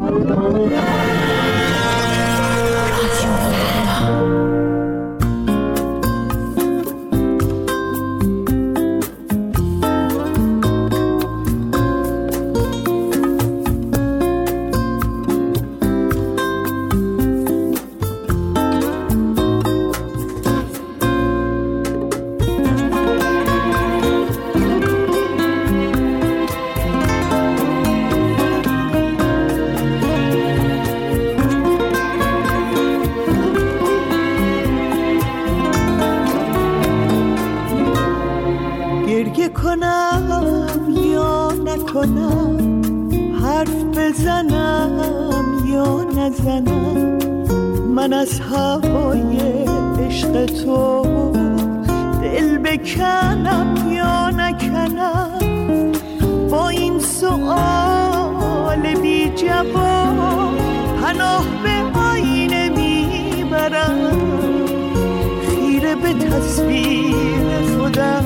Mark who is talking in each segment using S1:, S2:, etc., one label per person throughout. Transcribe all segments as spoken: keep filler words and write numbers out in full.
S1: حرف بزنم یا نزنم، من از هوای عشق تو دل بکنم یا نکنم. با این سؤال بی جواب پناه به آینه میبرم، خیره به تصویر خودم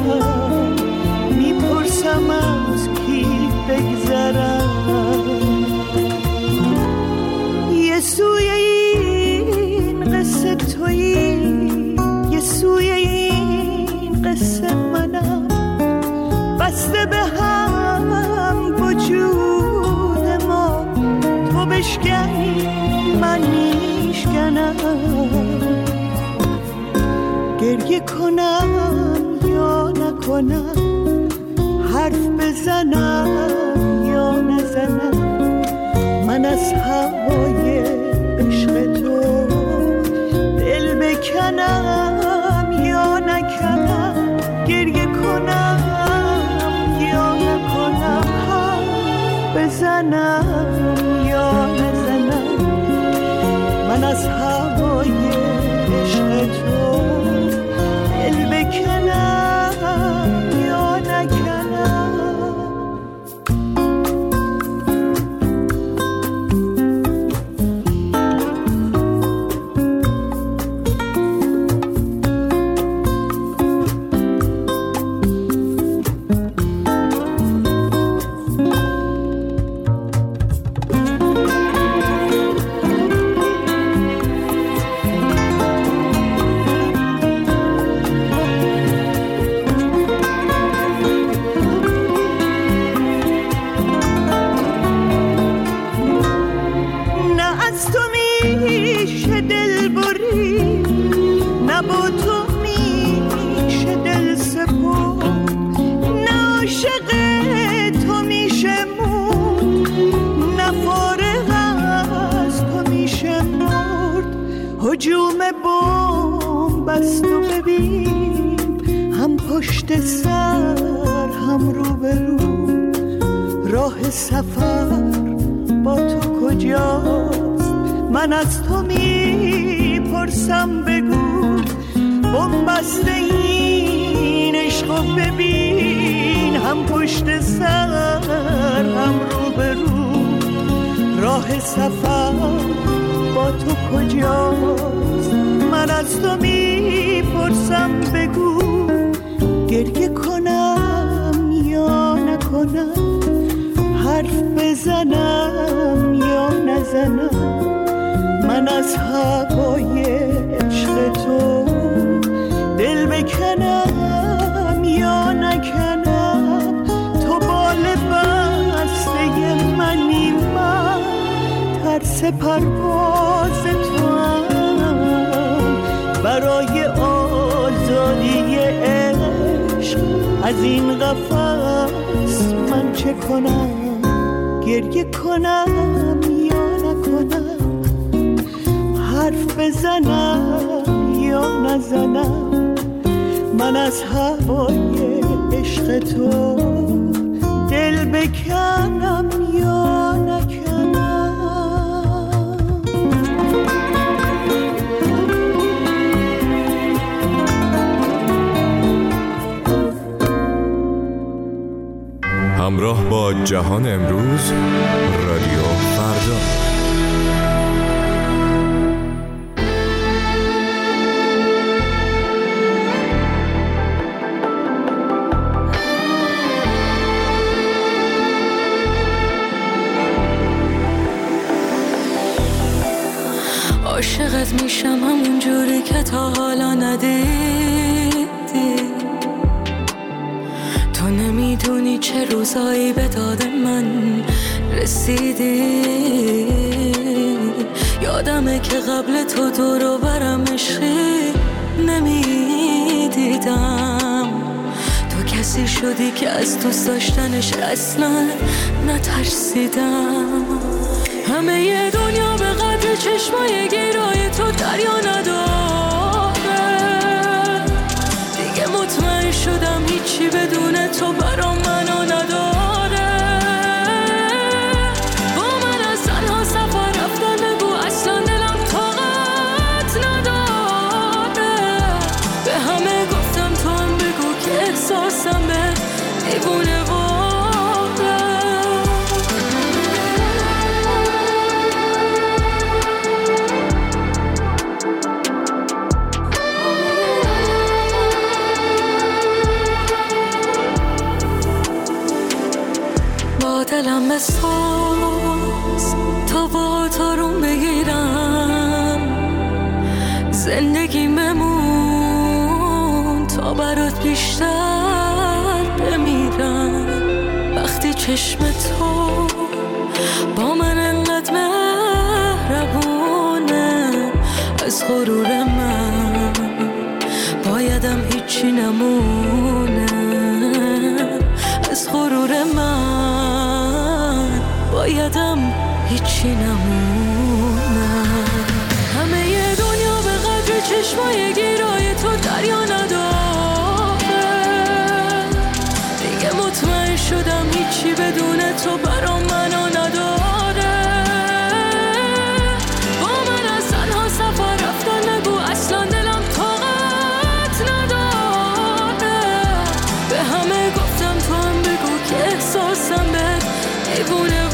S1: میپرسم از کی بگذرم. یه سوی این قصه تویی، یه سوی این قصه منم، بسته به هم وجود ما، تو بشکنی من میشکنم. گریه کنم یا نکنم، حرف بزنم یا نزنم، من از هوای عشق تو دل بکنم یا نکنم. گریه کنم یا نکنم، حرف بزنم یا نزنم، من از هوای عشق تو دل بکنم یا نکنم. هجوم بمب است و ببین، هم پشت سر هم رو به رو، راه سفر با تو کجاست؟ من از تو میپرسم بگو، بمب است این عشق و ببین، هم پشت سر هم رو به رو، راه سفر با تو کجاست؟ من از تو میپرسم بگو، گریه کنم یا نکنم، حرف بزنم یا نزنم، من از هوای عشق تو دل بکنم یا نکنم. تو بال بسته منی، من ترس پرواز تو هم، برای آزادی عشق از این قفس من چه کنم؟ گریه کنم یا نکنم، حرف بزنم یا نزنم، من از هوای عشق تو دل بکنم یا نکنم.
S2: همراه با جهان امروز، رادیو فردا.
S3: عاشقت میشم همون جوری که تا حالا ندیدی. تو نمیدونی چه روزایی به داد من رسیدی. یادمه که قبل تو دور و برم عشقی نمیدیدم. تو کسی شدی که از دوست داشتنش اصلا نترسیدم. همه ی دنیا به قدر چشمای گیرای تو دریا نداره. دیگه مطمئن شدم هیچی بدون تو برام منو نداره. با من از تنها سفر رفتن بگو اصلا دلم طاقت نداره. به همه گفتم تو هم بگو که احساسم به دیوونه دلم بساز تا با تارون بگیرم. زندگی ممون تا برات بیشتر بمیرم. وقتی چشم تو با من انقدر مهربونه، از غرور من بایدم هیچی نمونه. از غرور من بایدم هیچی نمونم. همه ی دنیا به قدر چشمای گیرای تو دریا نداره. دیگه مطمئن شدم هیچی بدون تو برام منو نداره. با من از تنها سفر رفتن نگو اصلا دلم طاقت نداره. به همه گفتم تو هم بگو که احساسم به دیوونه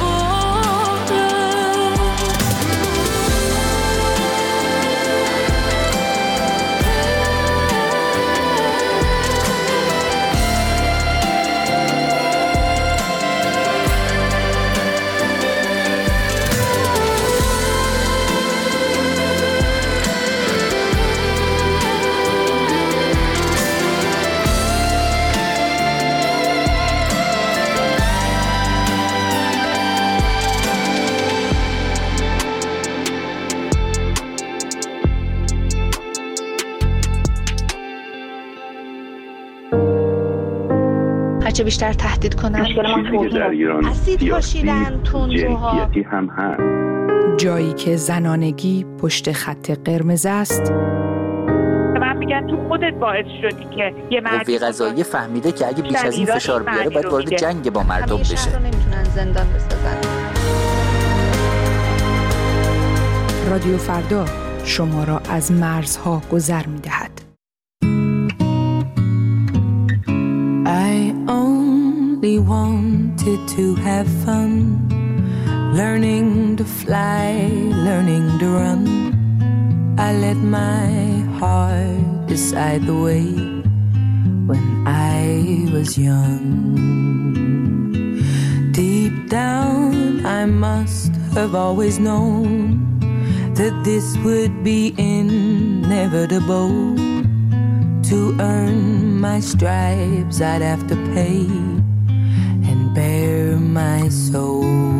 S4: چه بیشتر تهدید کنن.
S5: مشکل ما توهین
S4: اسید پاشیدن تندروها
S5: هم هست.
S6: جایی که زنانگی پشت خط قرمز است.
S7: من میگن تو خودت باعث شدی که یه مرد
S8: قوه قضاییه فهمیده که اگه بیش از این فشار بیاره باید وارد جنگ با مردم بشه.
S4: همیشه رو نمیتونن زندان بسازن.
S6: رادیو فردا شما را از مرزها گذر میدهد.
S9: I only wanted to have fun, learning to fly, learning to run. I let my heart decide the way when I was young. Deep down I must have always known that this would be inevitable. To earn my stripes I'd have to pay and bare my soul.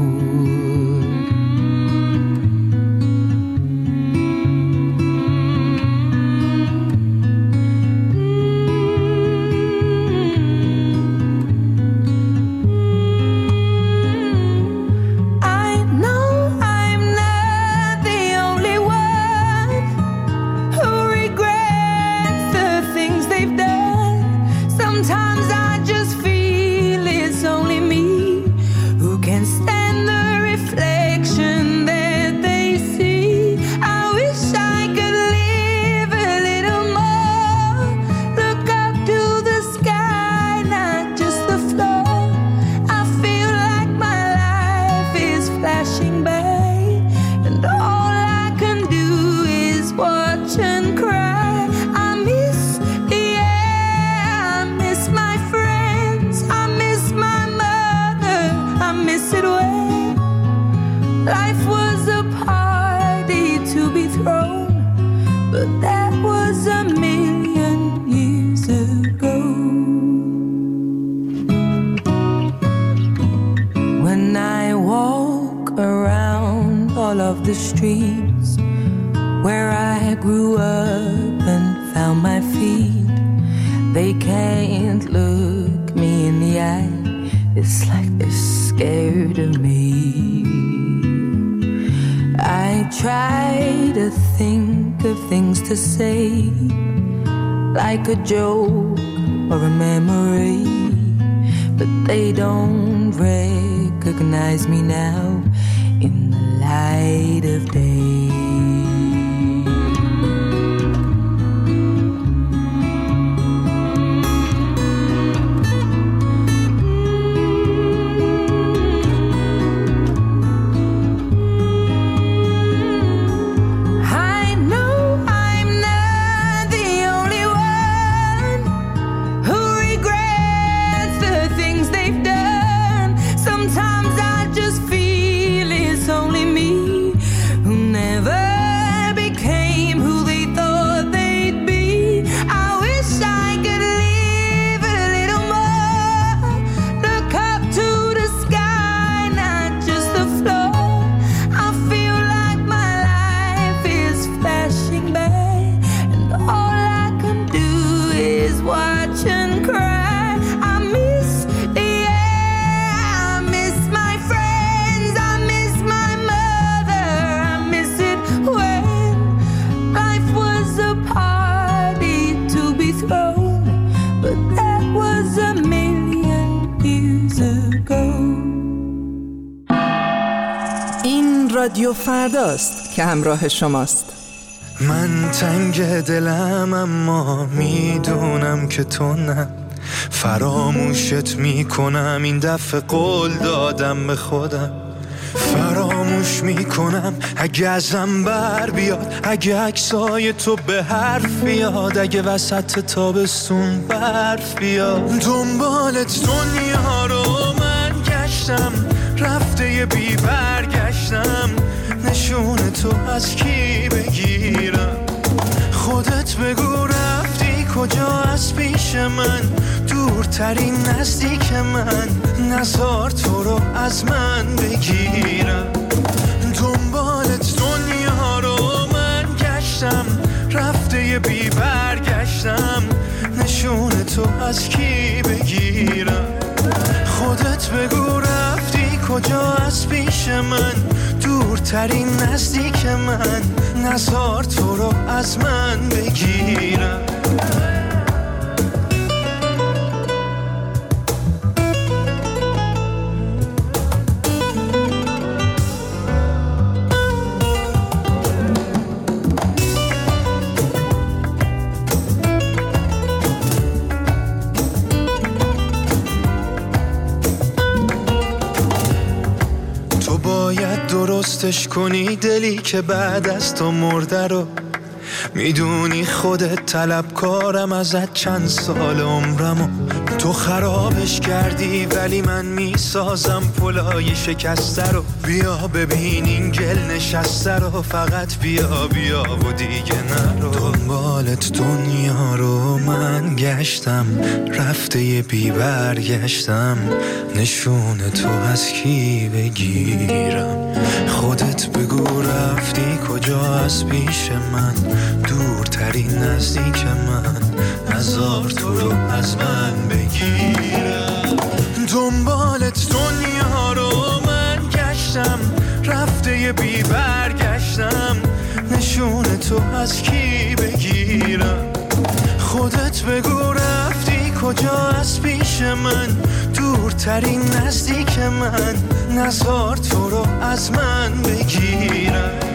S9: Life was a party to be thrown. all of the streets where I grew up and found my feet. They can't look me in the eye. It's like they're scared of me. I try to think of things to say, like a joke or a memory, but they don't recognize me now in the light of day.
S6: رادیو فرداست که همراه شماست.
S5: من تنگ دلم اما میدونم که تو نه، فراموشت میکنم این دفعه قول دادم به خودم، فراموش میکنم اگه ازم بر بیاد، اگه عکسای تو به حرف بیاد، اگه وسط تابستون برف بیاد. دنبالت دنیا رو من گشتم، رفته یه بی برگشتم، نشون تو از کی بگیرم؟ خودت بگو رفتی کجا از پیش من، دورترین نزدیک من، نزار تو رو از من بگیرم. دنبالت دنیا رو من گشتم، رفته یه بی برگشتم، نشون تو از کی بگیرم؟ خودت بگو رفتی کجا از پیش من، دورترین نزدیک من، نزار تو رو از من بگیرم. درستش کنی دلی که بعد از تو مرده رو، میدونی خودت طلبکارم ازت چند سال عمرمو، تو خرابش کردی ولی من میسازم پلای شکسته رو. بیا ببین این گل نشسته رو، فقط بیا بیا و دیگه نرو. دنبالت دنیا رو من گشتم، رفته یه بی برگشتم، نشون تو از کی بگیرم؟ خودت بگو رفتی کجا از پیش من، دورترین نزدیک من، نزار تو رو از من بگیرم. دنبالت دنیا رو من گشتم، رفته یه بی برگشتم، نشون تو از کی بگیرم؟ خودت بگو رفتی کجا از پیش من، دورترین نزدیک من، نزار تو رو از من بگیرم.